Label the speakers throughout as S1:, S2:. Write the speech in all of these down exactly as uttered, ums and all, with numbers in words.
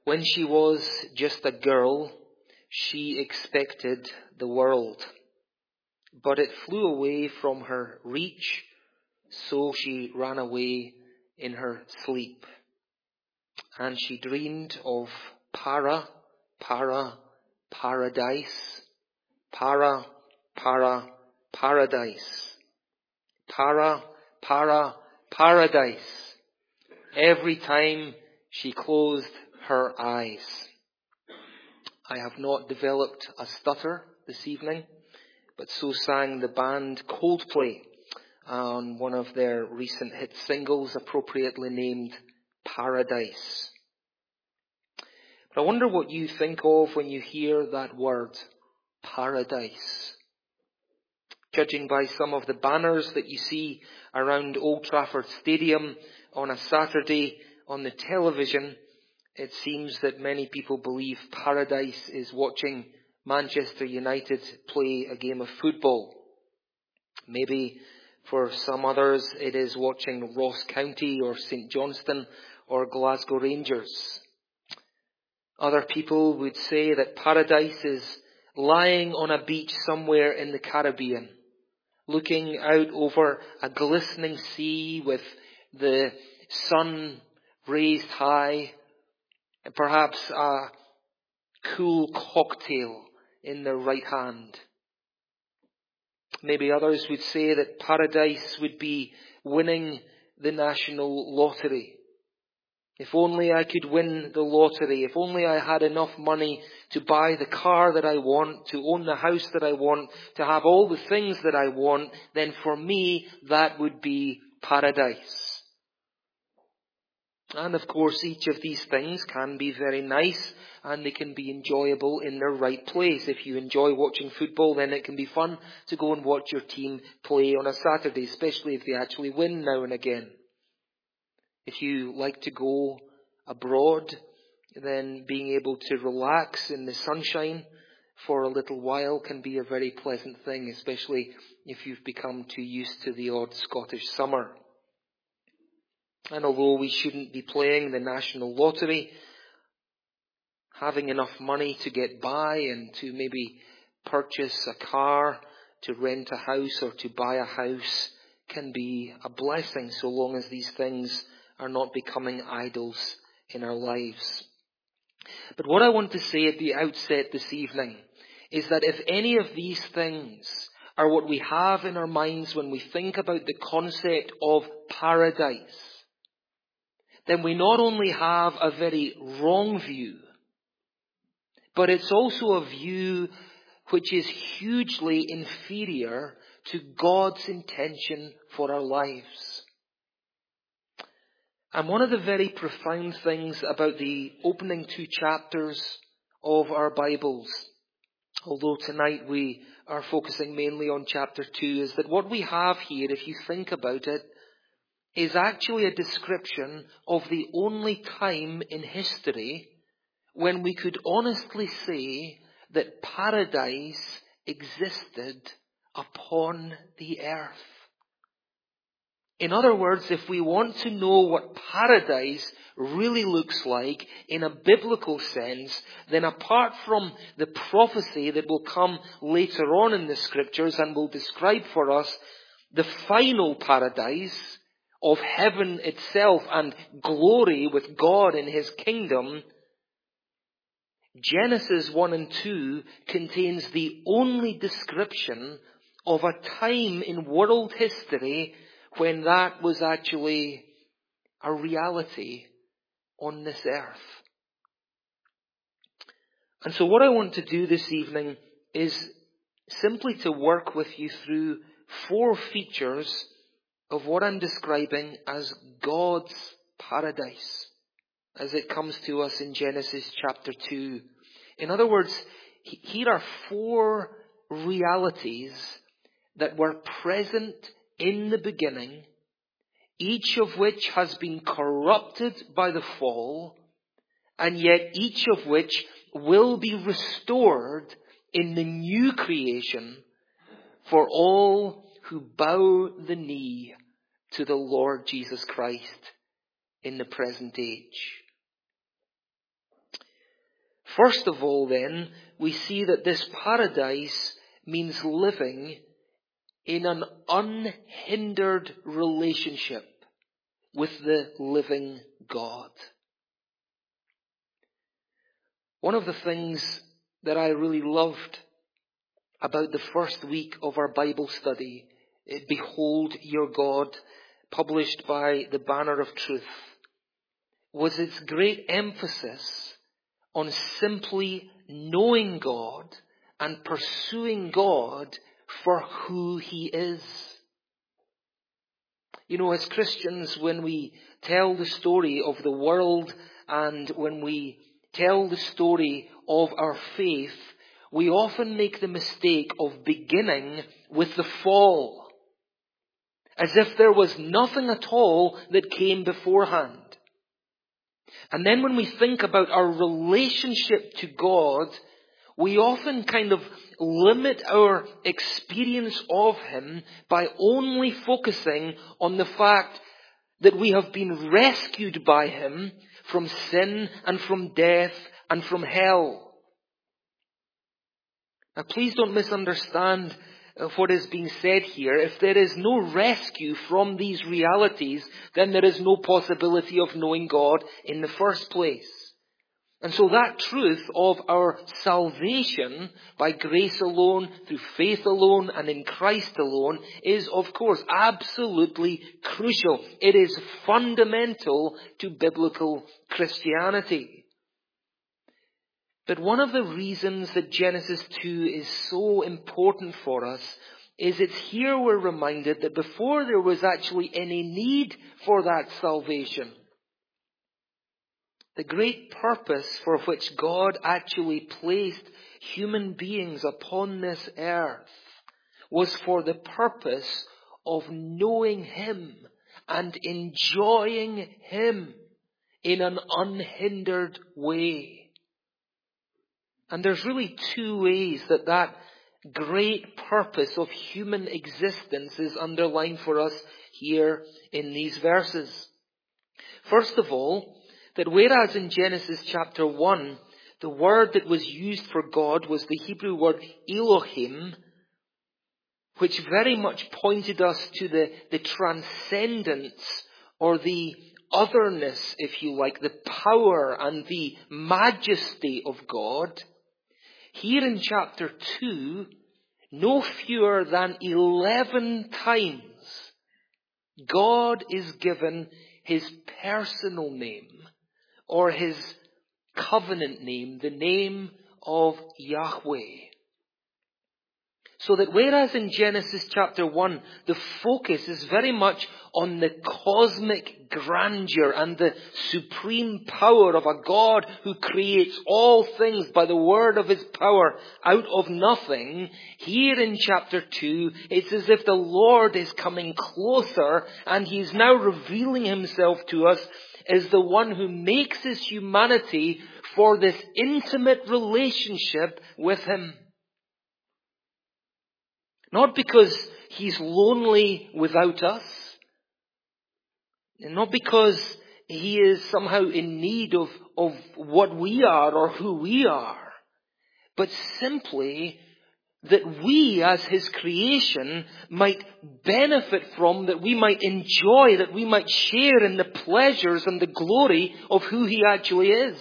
S1: When she was just a girl, she expected the world, but it flew away from her reach, so she ran away in her sleep. And she dreamed of para, para, paradise, para, para, paradise, para, para, paradise, every time she closed her eyes. I have not developed a stutter this evening, but so sang the band Coldplay on one of their recent hit singles, appropriately named Paradise. But I wonder what you think of when you hear that word, paradise. Judging by some of the banners that you see around Old Trafford Stadium on a Saturday on the television, it seems that many people believe paradise is watching Manchester United play a game of football. Maybe for some others it is watching Ross County or St Johnstone or Glasgow Rangers. Other people would say that paradise is lying on a beach somewhere in the Caribbean, looking out over a glistening sea with the sun raised high, and perhaps a cool cocktail in their right hand. Maybe others would say that paradise would be winning the national lottery. If only I could win the lottery, if only I had enough money to buy the car that I want, to own the house that I want, to have all the things that I want, then for me that would be paradise. And of course each of these things can be very nice and they can be enjoyable in their right place. If you enjoy watching football, then it can be fun to go and watch your team play on a Saturday, especially if they actually win now and again. If you like to go abroad, then being able to relax in the sunshine for a little while can be a very pleasant thing, especially if you've become too used to the odd Scottish summer. And although we shouldn't be playing the national lottery, having enough money to get by and to maybe purchase a car, to rent a house or to buy a house can be a blessing so long as these things are not becoming idols in our lives. But what I want to say at the outset this evening is that if any of these things are what we have in our minds when we think about the concept of paradise, then we not only have a very wrong view, but it's also a view which is hugely inferior to God's intention for our lives. And one of the very profound things about the opening two chapters of our Bibles, although tonight we are focusing mainly on chapter two, is that what we have here, if you think about it, is actually a description of the only time in history when we could honestly say that paradise existed upon the earth. In other words, if we want to know what paradise really looks like in a biblical sense, then apart from the prophecy that will come later on in the scriptures and will describe for us the final paradise of heaven itself and glory with God in His kingdom, Genesis one and two contains the only description of a time in world history when that was actually a reality on this earth. And so what I want to do this evening is simply to work with you through four features of what I'm describing as God's paradise, as it comes to us in Genesis chapter two. In other words, here are four realities that were present in the beginning, each of which has been corrupted by the fall, and yet each of which will be restored in the new creation for all who bow the knee to the Lord Jesus Christ in the present age. First of all, then, we see that this paradise means living in an unhindered relationship with the living God. One of the things that I really loved about the first week of our Bible study, Behold Your God, published by the Banner of Truth, was its great emphasis on simply knowing God and pursuing God for who He is. You know, as Christians, when we tell the story of the world and when we tell the story of our faith, we often make the mistake of beginning with the fall, as if there was nothing at all that came beforehand. And then when we think about our relationship to God, we often kind of limit our experience of Him by only focusing on the fact that we have been rescued by Him from sin and from death and from hell. Now please don't misunderstand what is being said here. If there is no rescue from these realities, then there is no possibility of knowing God in the first place. And so that truth of our salvation by grace alone, through faith alone, and in Christ alone is, of course, absolutely crucial. It is fundamental to biblical Christianity. But one of the reasons that Genesis two is so important for us is it's here we're reminded that before there was actually any need for that salvation, the great purpose for which God actually placed human beings upon this earth was for the purpose of knowing Him and enjoying Him in an unhindered way. And there's really two ways that that great purpose of human existence is underlined for us here in these verses. First of all, that whereas in Genesis chapter one, the word that was used for God was the Hebrew word Elohim, which very much pointed us to the, the transcendence or the otherness, if you like, the power and the majesty of God. Here in chapter two, no fewer than eleven times, God is given His personal name or His covenant name, the name of Yahweh. So that whereas in Genesis chapter one, the focus is very much on the cosmic grandeur and the supreme power of a God who creates all things by the word of His power out of nothing, here in chapter two, it's as if the Lord is coming closer and He is now revealing Himself to us as the one who makes His humanity for this intimate relationship with Him. Not because He's lonely without us, and not because He is somehow in need of, of what we are or who we are, but simply that we as His creation might benefit from, that we might enjoy, that we might share in the pleasures and the glory of who He actually is.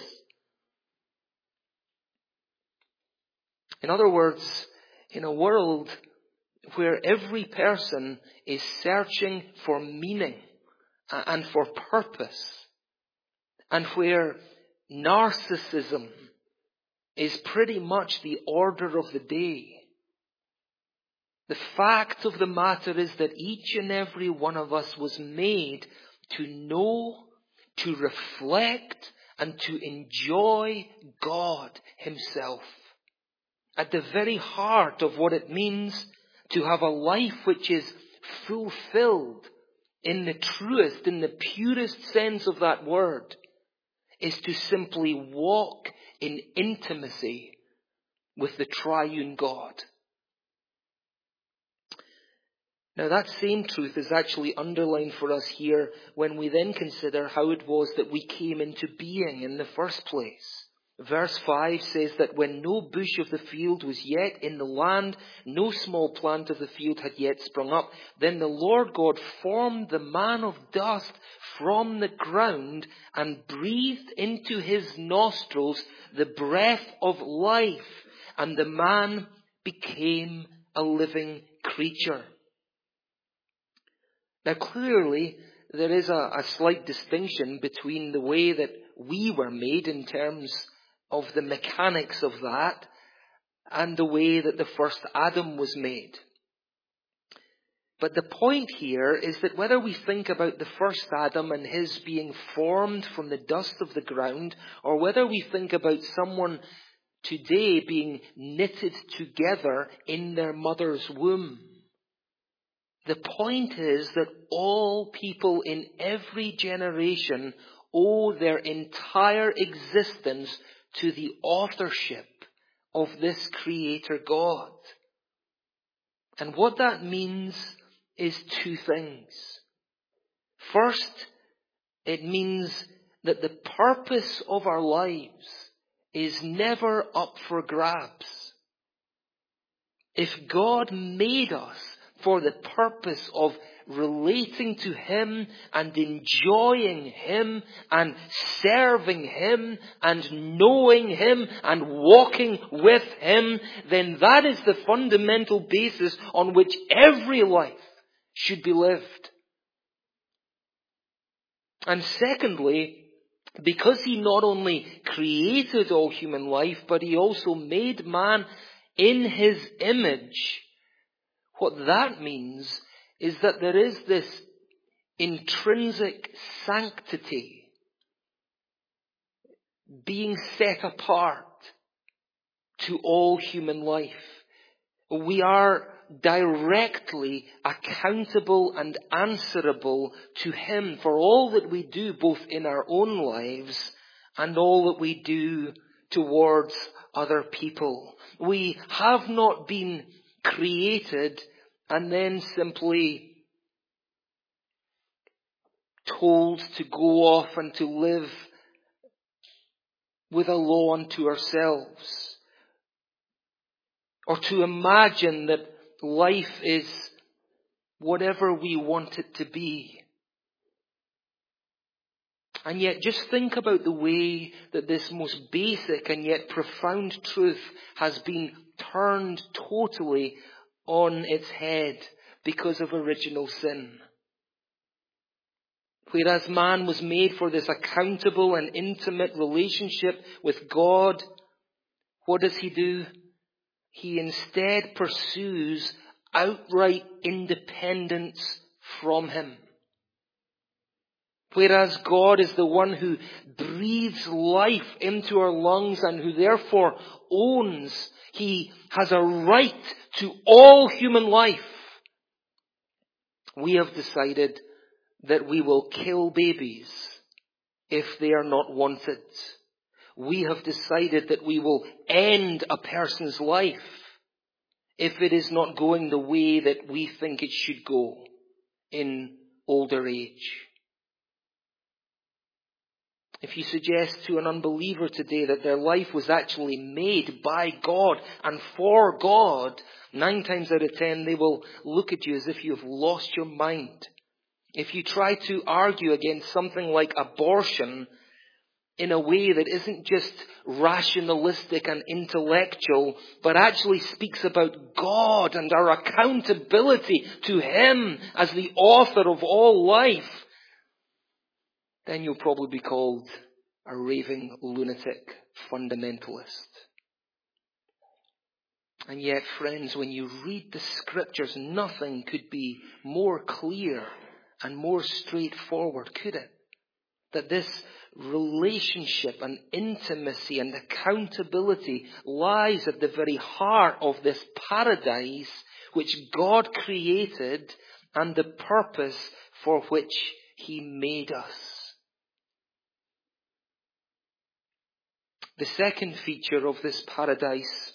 S1: In other words, in a world where every person is searching for meaning and for purpose, and where narcissism is pretty much the order of the day, the fact of the matter is that each and every one of us was made to know, to reflect, and to enjoy God Himself. At the very heart of what it means to have a life which is fulfilled in the truest, in the purest sense of that word, is to simply walk in intimacy with the triune God. Now that same truth is actually underlined for us here when we then consider how it was that we came into being in the first place. Verse five says that when no bush of the field was yet in the land, no small plant of the field had yet sprung up, then the Lord God formed the man of dust from the ground and breathed into his nostrils the breath of life, and the man became a living creature. Now clearly, there is a, a slight distinction between the way that we were made in terms of the mechanics of that and the way that the first Adam was made. But the point here is that whether we think about the first Adam and his being formed from the dust of the ground, or whether we think about someone today being knitted together in their mother's womb, the point is that all people in every generation owe their entire existence to the authorship of this Creator God. And what that means is two things. First, it means that the purpose of our lives is never up for grabs. If God made us for the purpose of relating to Him and enjoying Him and serving Him and knowing Him and walking with Him, then that is the fundamental basis on which every life should be lived. And secondly, because He not only created all human life, but He also made man in His image, what that means is that there is this intrinsic sanctity, being set apart to all human life. We are directly accountable and answerable to Him for all that we do, both in our own lives and all that we do towards other people. We have not been created and then simply told to go off and to live with a law unto ourselves, or to imagine that life is whatever we want it to be. And yet just think about the way that this most basic and yet profound truth has been turned totally on its head because of original sin. Whereas man was made for this accountable and intimate relationship with God, what does he do? He instead pursues outright independence from Him. Whereas God is the one who breathes life into our lungs and who therefore owns, He has a right to all human life. We have decided that we will kill babies if they are not wanted. We have decided that we will end a person's life if it is not going the way that we think it should go in older age. If you suggest to an unbeliever today that their life was actually made by God and for God, nine times out of ten they will look at you as if you have lost your mind. If you try to argue against something like abortion in a way that isn't just rationalistic and intellectual, but actually speaks about God and our accountability to Him as the author of all life, then you'll probably be called a raving lunatic fundamentalist. And yet, friends, when you read the Scriptures, nothing could be more clear and more straightforward, could it? That this relationship and intimacy and accountability lies at the very heart of this paradise which God created and the purpose for which He made us. The second feature of this paradise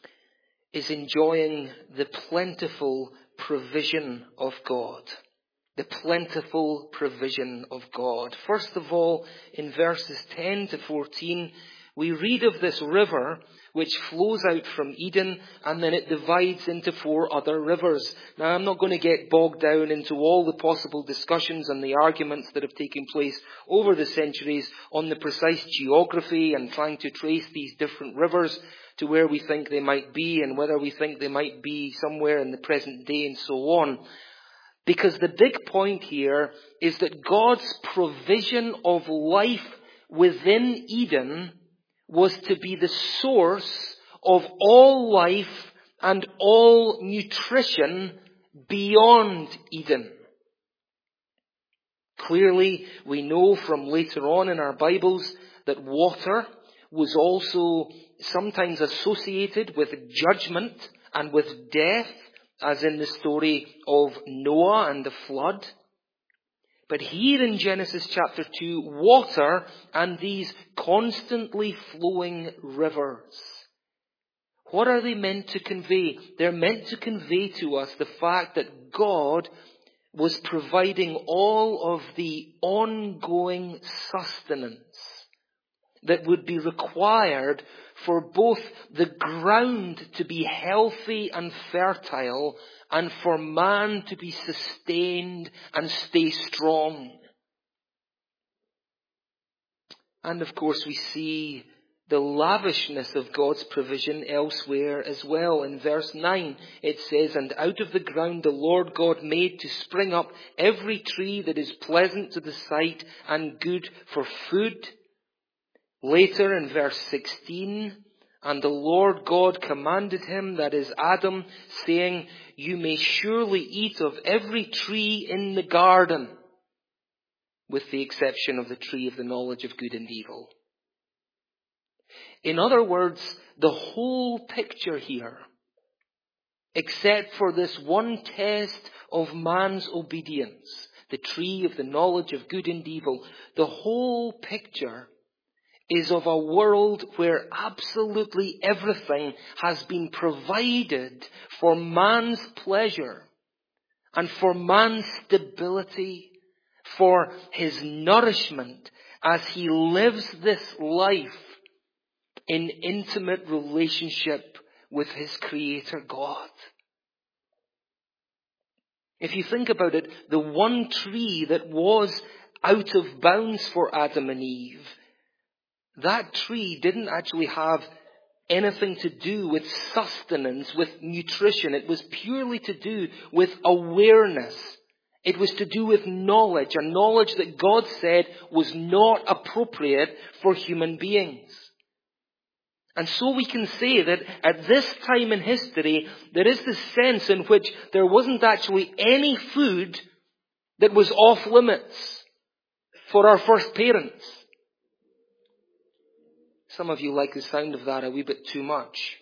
S1: is enjoying the plentiful provision of God. the plentiful provision of God. First of all, in verses ten to fourteen, we read of this river which flows out from Eden, and then it divides into four other rivers. Now, I'm not going to get bogged down into all the possible discussions and the arguments that have taken place over the centuries on the precise geography and trying to trace these different rivers to where we think they might be and whether we think they might be somewhere in the present day and so on. Because the big point here is that God's provision of life within Eden was to be the source of all life and all nutrition beyond Eden. Clearly, we know from later on in our Bibles that water was also sometimes associated with judgment and with death, as in the story of Noah and the flood. But here in Genesis chapter two, water and these constantly flowing rivers, what are they meant to convey? They're meant to convey to us the fact that God was providing all of the ongoing sustenance that would be required for both the ground to be healthy and fertile and for man to be sustained and stay strong. And of course we see the lavishness of God's provision elsewhere as well. In verse nine it says, "And out of the ground the Lord God made to spring up every tree that is pleasant to the sight and good for food." Later in verse sixteen, "And the Lord God commanded him," that is Adam, saying, "You may surely eat of every tree in the garden, with the exception of the tree of the knowledge of good and evil." In other words, the whole picture here, except for this one test of man's obedience, the tree of the knowledge of good and evil, the whole picture is of a world where absolutely everything has been provided for man's pleasure and for man's stability, for his nourishment as he lives this life in intimate relationship with his Creator God. If you think about it, the one tree that was out of bounds for Adam and Eve, that tree didn't actually have anything to do with sustenance, with nutrition. It was purely to do with awareness. It was to do with knowledge, a knowledge that God said was not appropriate for human beings. And so we can say that at this time in history, there is this sense in which there wasn't actually any food that was off limits for our first parents. Some of you like the sound of that a wee bit too much.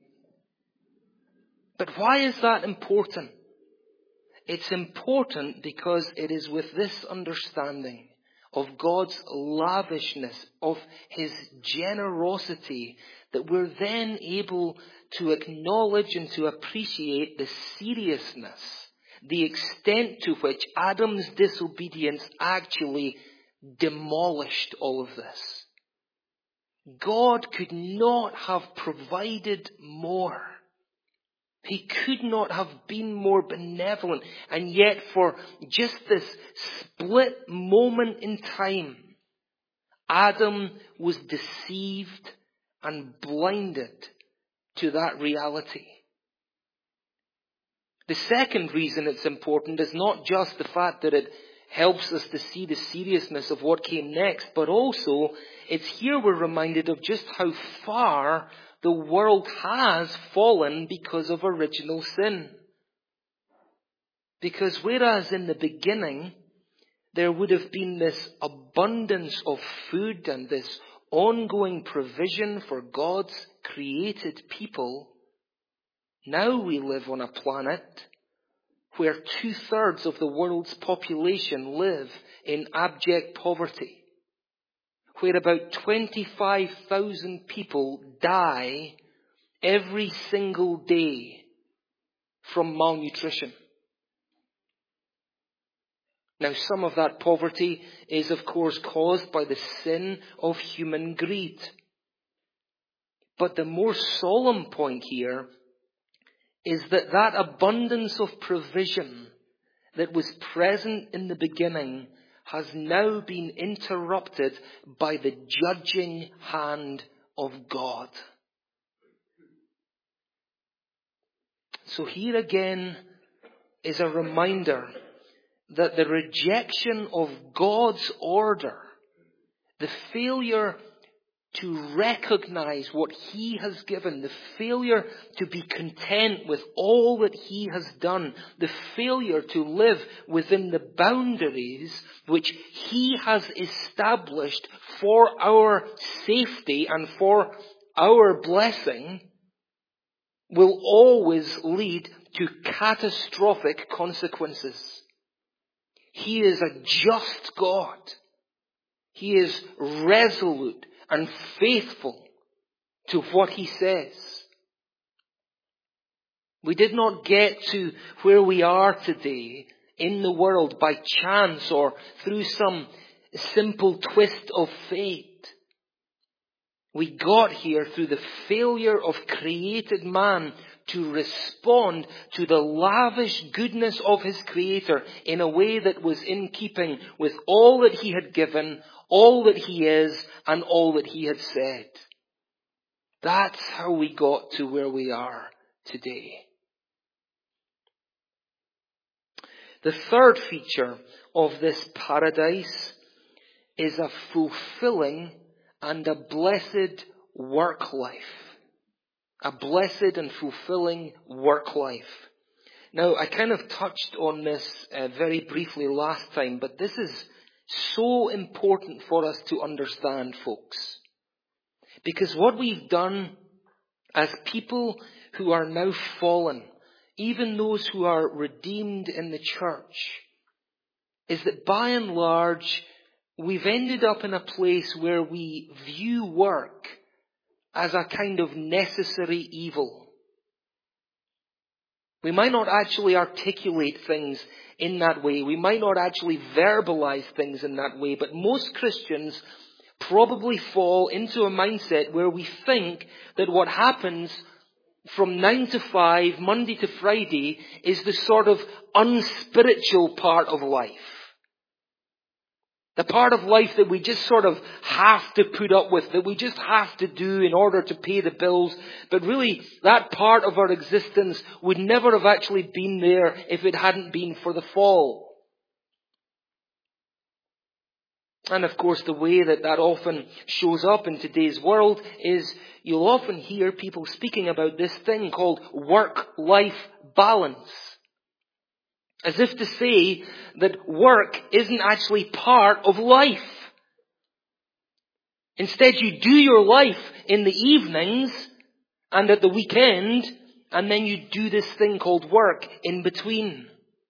S1: But why is that important? It's important because it is with this understanding of God's lavishness, of His generosity, that we're then able to acknowledge and to appreciate the seriousness, the extent to which Adam's disobedience actually demolished all of this. God could not have provided more. He could not have been more benevolent. And yet for just this split moment in time, Adam was deceived and blinded to that reality. The second reason it's important is not just the fact that it helps us to see the seriousness of what came next, but also it's here we're reminded of just how far the world has fallen because of original sin. Because whereas in the beginning there would have been this abundance of food and this ongoing provision for God's created people, now we live on a planet where two-thirds of the world's population live in abject poverty, where about twenty-five thousand people die every single day from malnutrition. Now, some of that poverty is, of course, caused by the sin of human greed. But the more solemn point here is that that abundance of provision that was present in the beginning has now been interrupted by the judging hand of God. So here again is a reminder that the rejection of God's order, the failure to recognize what He has given, the failure to be content with all that He has done, the failure to live within the boundaries which He has established for our safety and for our blessing, will always lead to catastrophic consequences. He is a just God. He is resolute and faithful to what He says. We did not get to where we are today in the world by chance or through some simple twist of fate. We got here through the failure of created man to respond to the lavish goodness of his Creator in a way that was in keeping with all that He had given, all that He is, and all that He had said. That's how we got to where we are today. The third feature of this paradise is a fulfilling and a blessed work life. A blessed and fulfilling work life. Now, I kind of touched on this uh, very briefly last time, but this is so important for us to understand, folks. Because what we've done as people who are now fallen, even those who are redeemed in the church, is that by and large, we've ended up in a place where we view work as a kind of necessary evil. We might not actually articulate things in that way. We might not actually verbalize things in that way. But most Christians probably fall into a mindset where we think that what happens from nine to five, Monday to Friday, is the sort of unspiritual part of life. The part of life that we just sort of have to put up with, that we just have to do in order to pay the bills. But really, that part of our existence would never have actually been there if it hadn't been for the fall. And of course, the way that that often shows up in today's world is you'll often hear people speaking about this thing called work-life balance. As if to say that work isn't actually part of life. Instead, you do your life in the evenings and at the weekend, and then you do this thing called work in between.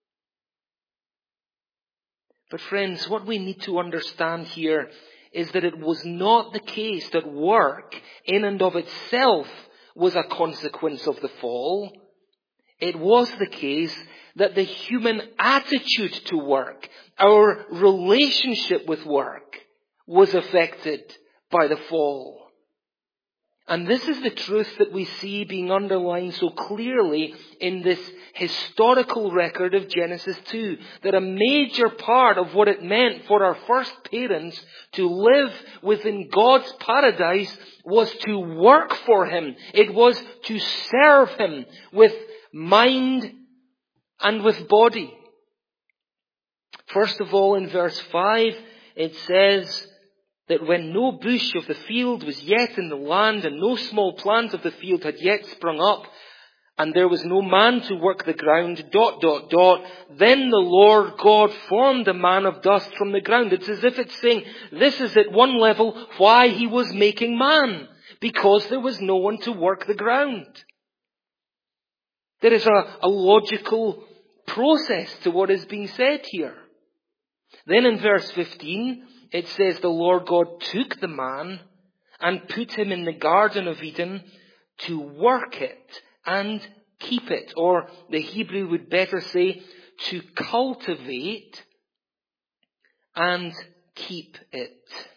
S1: But friends, what we need to understand here is that it was not the case that work in and of itself was a consequence of the fall. It was the case that the human attitude to work, our relationship with work, was affected by the fall. And this is the truth that we see being underlined so clearly in this historical record of Genesis two. That a major part of what it meant for our first parents to live within God's paradise was to work for Him. It was to serve Him with mind and with body. First of all, in verse five, it says that when no bush of the field was yet in the land, and no small plant of the field had yet sprung up, and there was no man to work the ground, dot, dot, dot, then the Lord God formed a man of dust from the ground. It's as if it's saying, this is at one level why He was making man, because there was no one to work the ground. There is a, a logical process to what is being said here. Then in verse fifteen, it says the Lord God took the man and put him in the Garden of Eden to work it and keep it. Or the Hebrew would better say to cultivate and keep it.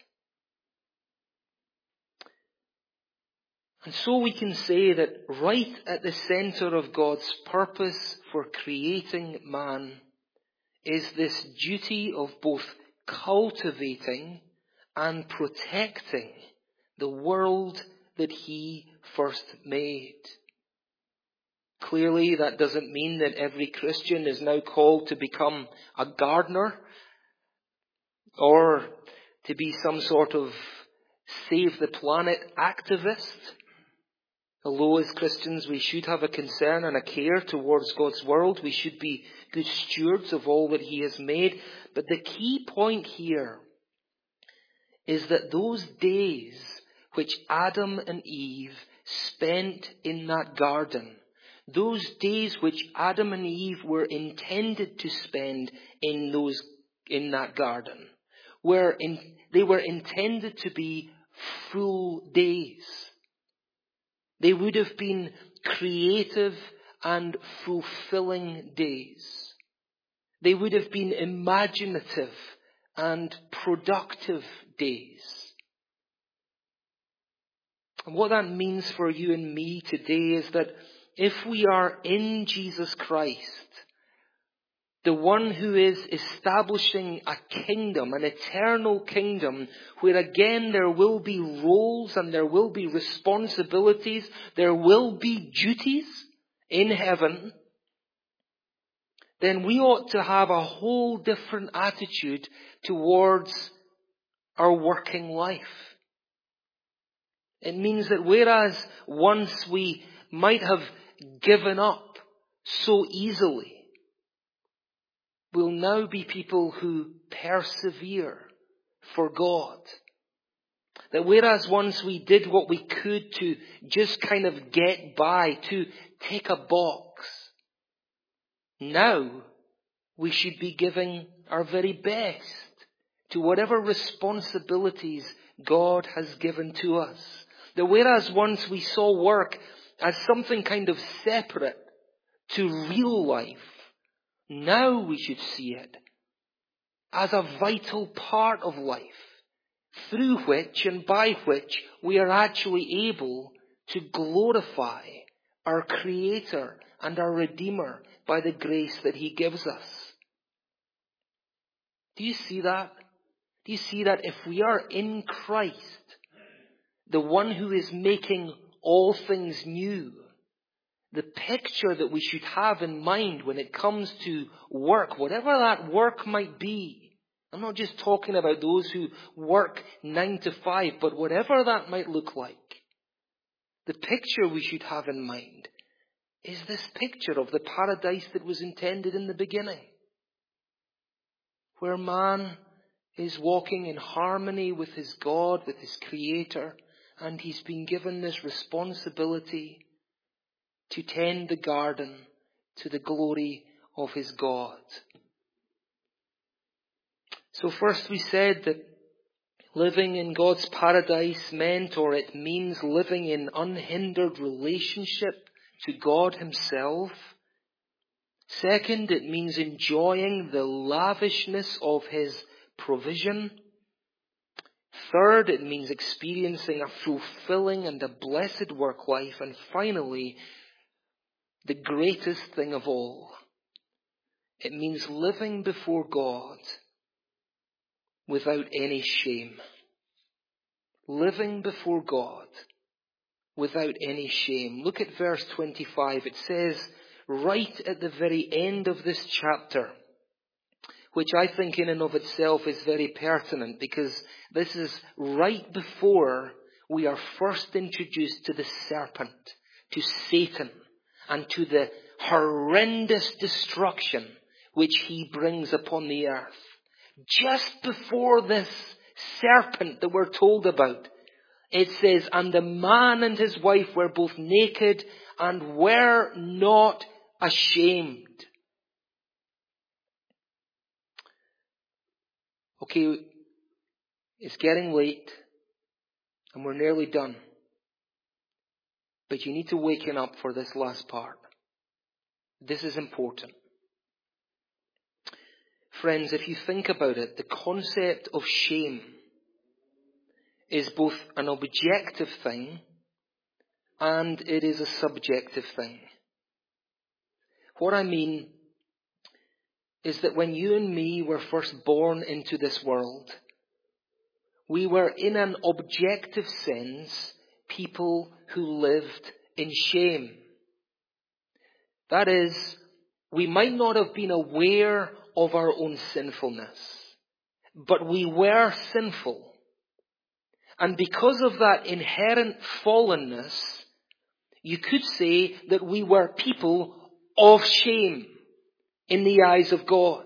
S1: And so we can say that right at the center of God's purpose for creating man is this duty of both cultivating and protecting the world that he first made. Clearly, that doesn't mean that every Christian is now called to become a gardener or to be some sort of save the planet activist. Although as Christians we should have a concern and a care towards God's world, we should be good stewards of all that he has made. But the key point here is that those days which Adam and Eve spent in that garden, those days which Adam and Eve were intended to spend in those in that garden, were in, they were intended to be full days. They would have been creative and fulfilling days. They would have been imaginative and productive days. And what that means for you and me today is that if we are in Jesus Christ, the one who is establishing a kingdom, an eternal kingdom, where again there will be roles and there will be responsibilities, there will be duties in heaven, then we ought to have a whole different attitude towards our working life. It means that whereas once we might have given up so easily, we'll now be people who persevere for God. That whereas once we did what we could to just kind of get by, to tick a box, now we should be giving our very best to whatever responsibilities God has given to us. That whereas once we saw work as something kind of separate to real life, now we should see it as a vital part of life, through which and by which we are actually able to glorify our Creator and our Redeemer by the grace that he gives us. Do you see that? Do you see that if we are in Christ, the one who is making all things new, the picture that we should have in mind when it comes to work, whatever that work might be. I'm not just talking about those who work nine to five, but whatever that might look like. The picture we should have in mind is this picture of the paradise that was intended in the beginning, where man is walking in harmony with his God, with his Creator, and he's been given this responsibility to tend the garden to the glory of his God. So first we said that living in God's paradise meant, or it means, living in unhindered relationship to God himself. Second, it means enjoying the lavishness of his provision. Third, it means experiencing a fulfilling and a blessed work life. And finally, the greatest thing of all, it means living before God without any shame. Living before God without any shame. Look at verse twenty-five. It says right at the very end of this chapter, which I think in and of itself is very pertinent, because this is right before we are first introduced to the serpent, to Satan, and to the horrendous destruction which he brings upon the earth. Just before this serpent that we're told about, it says, and the man and his wife were both naked and were not ashamed. Okay, it's getting late and we're nearly done. But you need to waken up for this last part. This is important. Friends, if you think about it, the concept of shame is both an objective thing and it is a subjective thing. What I mean is that when you and me were first born into this world, we were in an objective sense people who lived in shame. That is, we might not have been aware of our own sinfulness, but we were sinful. And because of that inherent fallenness, you could say that we were people of shame in the eyes of God.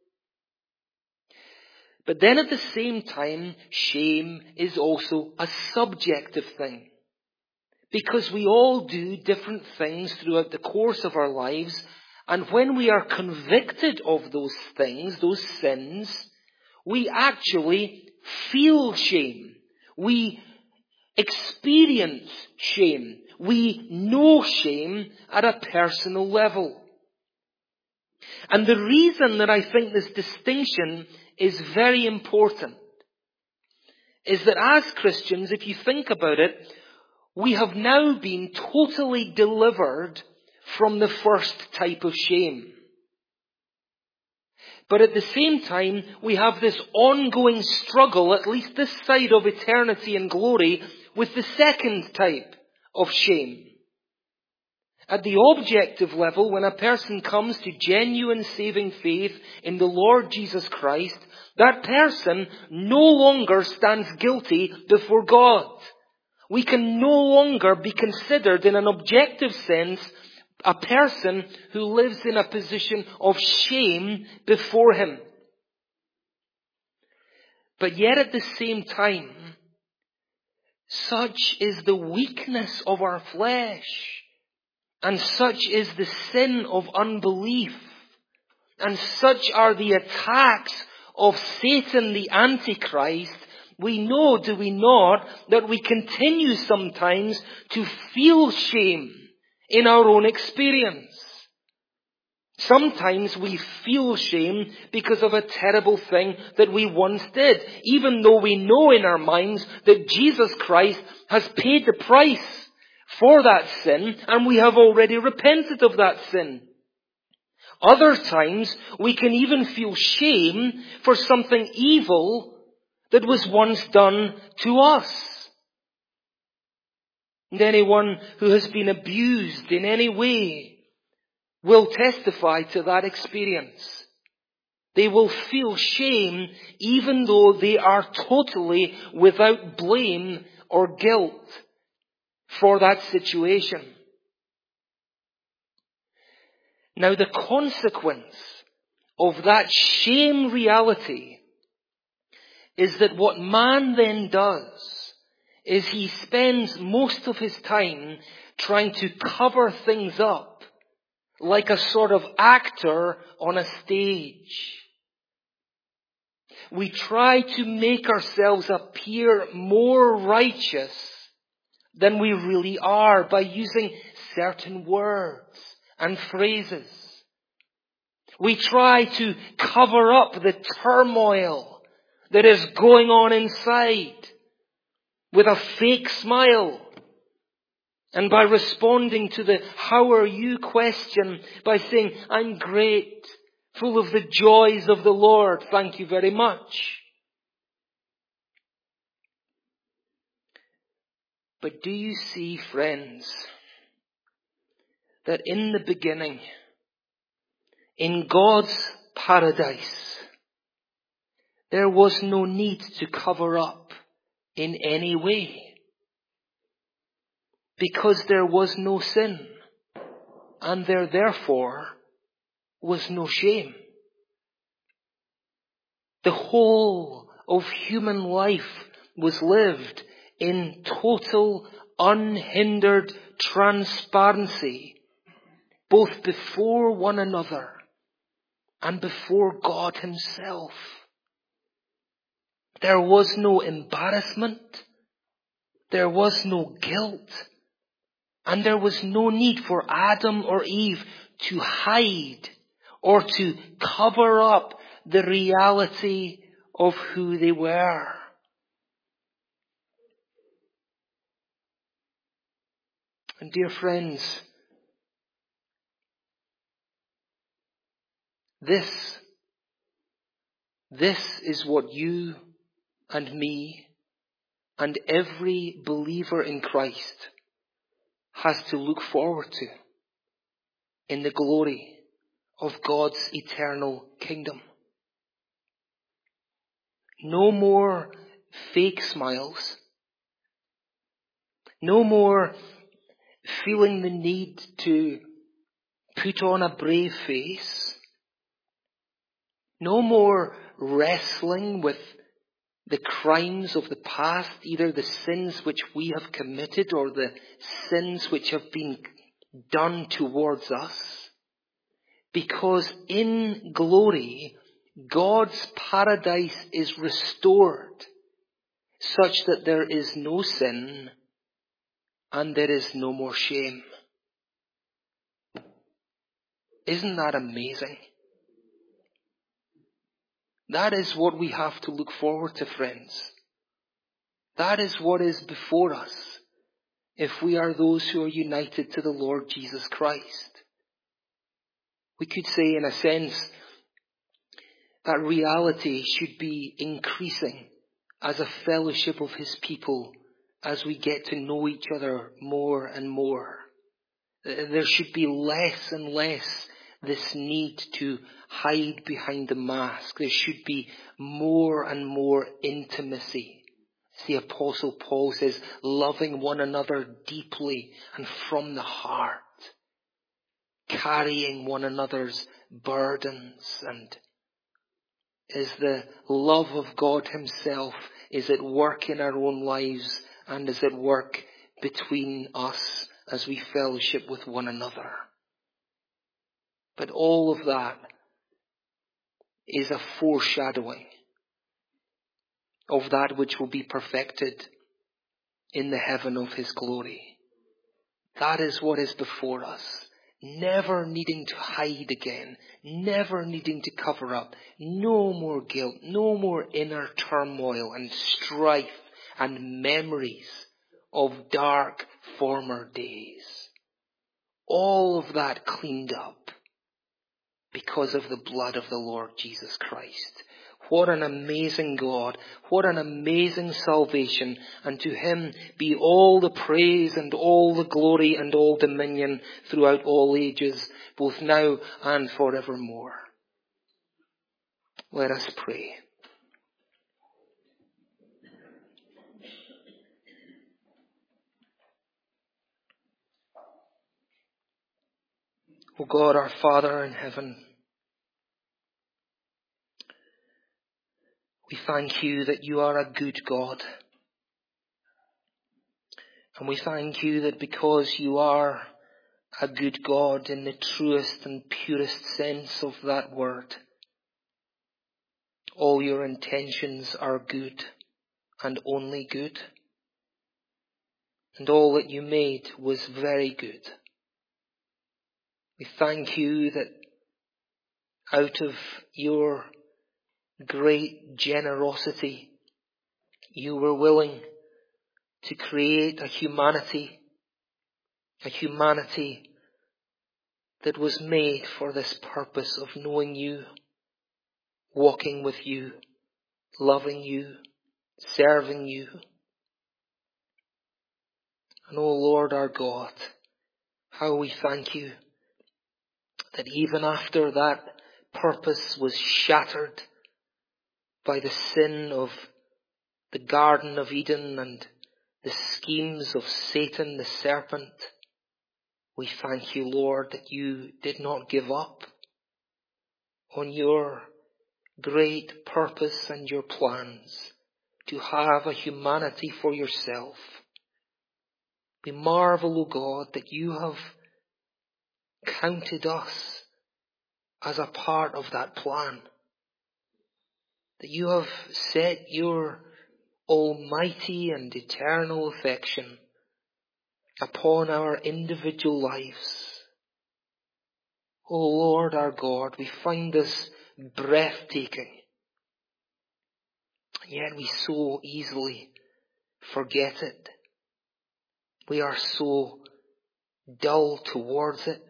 S1: But then at the same time, shame is also a subjective thing. Because we all do different things throughout the course of our lives, and when we are convicted of those things, those sins, we actually feel shame. We experience shame. We know shame at a personal level. And the reason that I think this distinction is very important is that as Christians, if you think about it, we have now been totally delivered from the first type of shame. But at the same time, we have this ongoing struggle, at least this side of eternity and glory, with the second type of shame. At the objective level, when a person comes to genuine saving faith in the Lord Jesus Christ, that person no longer stands guilty before God. We can no longer be considered in an objective sense a person who lives in a position of shame before Him. But yet at the same time, such is the weakness of our flesh, and such is the sin of unbelief, and such are the attacks of Satan the Antichrist. We know, do we not, that we continue sometimes to feel shame in our own experience. Sometimes we feel shame because of a terrible thing that we once did, even though we know in our minds that Jesus Christ has paid the price for that sin, and we have already repented of that sin. Other times, we can even feel shame for something evil that was once done to us. And anyone who has been abused in any way will testify to that experience. They will feel shame even though they are totally without blame or guilt for that situation. Now, the consequence of that shame reality is that what man then does is he spends most of his time trying to cover things up like a sort of actor on a stage. We try to make ourselves appear more righteous than we really are by using certain words and phrases. We try to cover up the turmoil that is going on inside with a fake smile, and by responding to the "how are you" question by saying, "I'm great, full of the joys of the Lord, thank you very much." But do you see, friends, that in the beginning, in God's paradise, there was no need to cover up in any way, because there was no sin, and there therefore was no shame. The whole of human life was lived in total, unhindered transparency, both before one another and before God Himself. There was no embarrassment, there was no guilt, and there was no need for Adam or Eve to hide or to cover up the reality of who they were. And dear friends, this, this is what you and me and every believer in Christ has to look forward to in the glory of God's eternal kingdom. No more fake smiles. No more feeling the need to put on a brave face. No more wrestling with the crimes of the past, either the sins which we have committed or the sins which have been done towards us. Because in glory, God's paradise is restored such that there is no sin and there is no more shame. Isn't that amazing? That is what we have to look forward to, friends. That is what is before us if we are those who are united to the Lord Jesus Christ. We could say, in a sense, that reality should be increasing as a fellowship of His people as we get to know each other more and more. There should be less and less this need to hide behind the mask. There should be more and more intimacy. As the Apostle Paul says, loving one another deeply and from the heart, carrying one another's burdens, and as the love of God Himself is at work in our own lives and is at work between us as we fellowship with one another. But all of that is a foreshadowing of that which will be perfected in the heaven of His glory. That is what is before us. Never needing to hide again. Never needing to cover up. No more guilt. No more inner turmoil and strife and memories of dark former days. All of that cleaned up because of the blood of the Lord Jesus Christ. What an amazing God. What an amazing salvation. And to Him be all the praise and all the glory and all dominion throughout all ages, both now and forevermore. Let us pray. O God, our Father in heaven, we thank You that You are a good God. And we thank You that because You are a good God in the truest and purest sense of that word, all Your intentions are good and only good. And all that You made was very good. We thank You that out of Your great generosity, You were willing to create a humanity, a humanity that was made for this purpose of knowing You, walking with You, loving You, serving You. And O Lord our God, how we thank You that even after that purpose was shattered by the sin of the Garden of Eden and the schemes of Satan the serpent, we thank You, Lord, that You did not give up on Your great purpose and Your plans to have a humanity for Yourself. We marvel, O God, that You have counted us as a part of that plan. That You have set Your almighty and eternal affection upon our individual lives. O Lord our God, we find this breathtaking. And yet we so easily forget it. We are so dull towards it.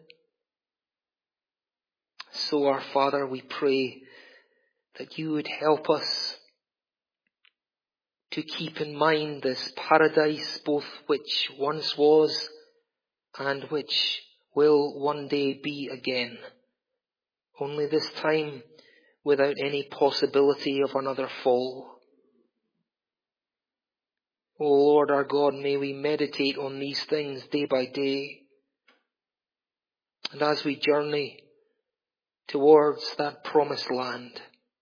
S1: So our Father, we pray that you would help us to keep in mind this paradise, both which once was and which will one day be again. Only this time without any possibility of another fall. O Lord our God, may we meditate on these things day by day. And as we journey towards that promised land,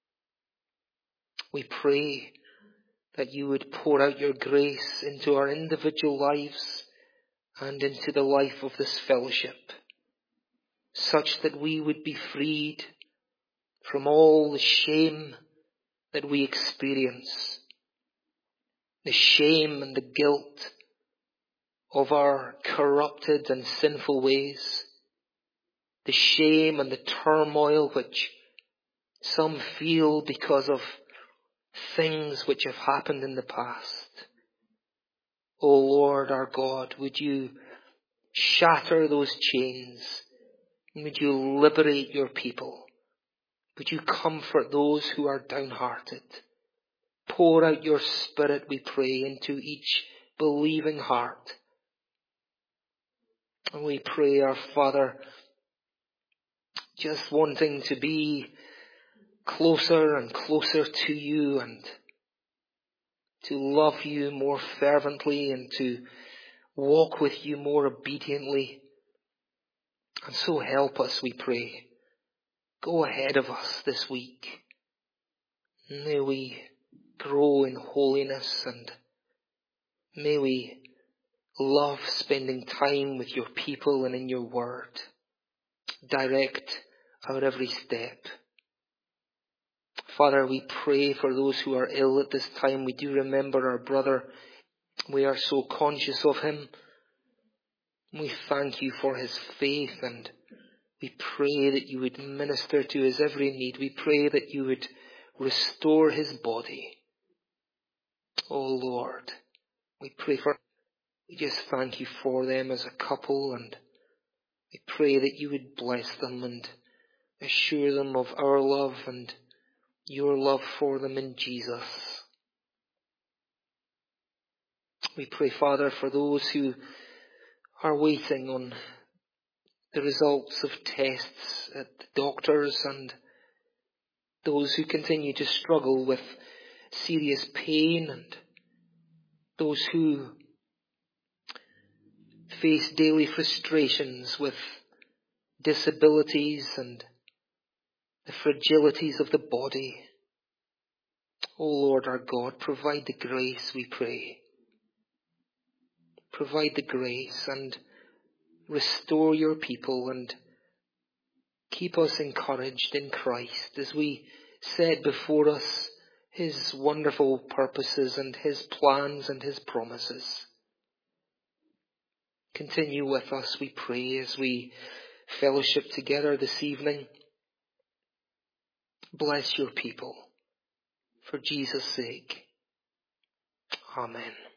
S1: we pray that you would pour out your grace into our individual lives and into the life of this fellowship, such that we would be freed from all the shame that we experience, the shame and the guilt of our corrupted and sinful ways, the shame and the turmoil which some feel because of things which have happened in the past. O Lord our God, would you shatter those chains? Would you liberate your people? Would you comfort those who are downhearted? Pour out your Spirit, we pray, into each believing heart. And we pray, our Father, just wanting to be closer and closer to you and to love you more fervently and to walk with you more obediently. And so help us, we pray. Go ahead of us this week. May we grow in holiness, and may we love spending time with your people and in your word. Direct our every step. Father, we pray for those who are ill at this time. We do remember our brother. We are so conscious of him. We thank you for his faith, and we pray that you would minister to his every need. We pray that you would restore his body. Oh Lord, we pray for, we just thank you for them as a couple, and we pray that you would bless them and assure them of our love and your love for them in Jesus. We pray, Father, for those who are waiting on the results of tests at the doctors, and those who continue to struggle with serious pain, and those who face daily frustrations with disabilities and the fragilities of the body. O Lord our God, provide the grace, we pray. Provide the grace and restore your people, and keep us encouraged in Christ as we set before us his wonderful purposes and his plans and his promises. Continue with us, we pray, as we fellowship together this evening. Bless your people for Jesus' sake. Amen.